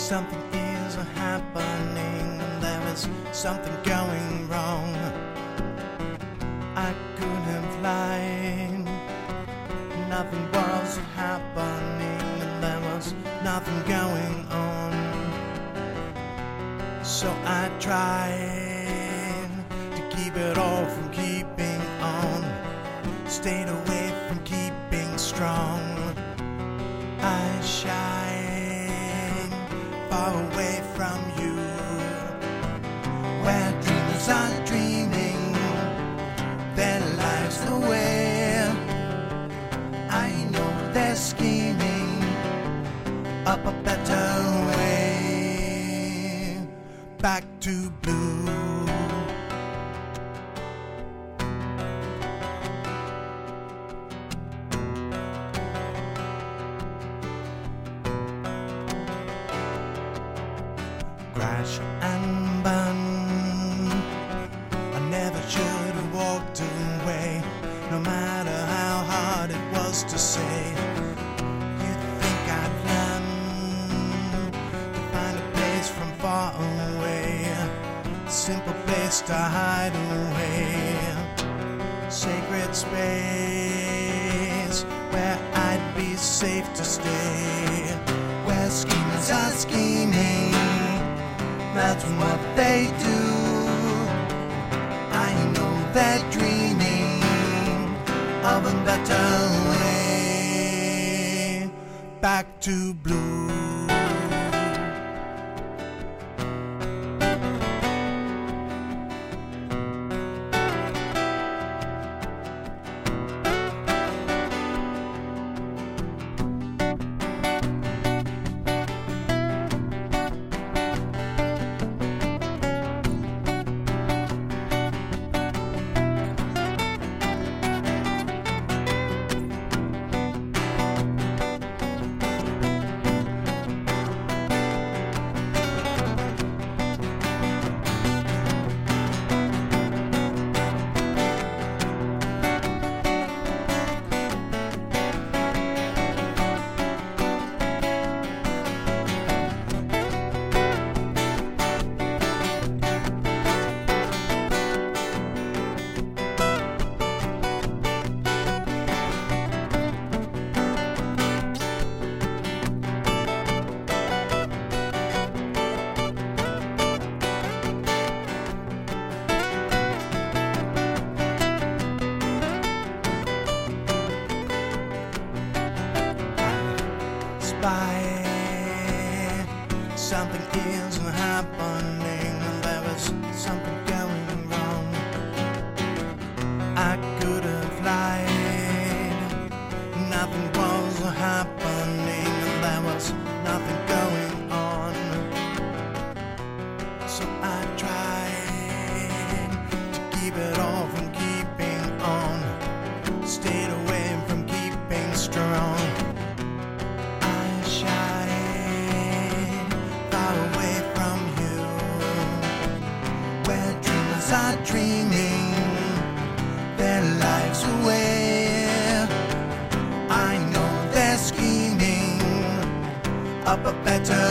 Something is happening, there is something going wrong. I couldn't fly, nothing was happening, and there was nothing going on. So I tried to keep it all from keeping on, stayed away from keeping strong. I shine far away from you, where dreamers are dreaming their lives away. I know they're scheming up a better way, back to blue. Crash and burn, I never should have walked away, no matter how hard it was to say. You think I'd learn to find a place from far away, a simple place to hide away, sacred space where I'd be safe to stay, where schemers are scheming, that's what they do. I know they're dreaming of a better way, back to blue. Something is happening, there is something going wrong. I could have lied, nothing was happening, there was nothing going on. So I tried to keep it all from keeping on, stayed away from keeping strong. Are dreaming their lives away. I know they're scheming up a better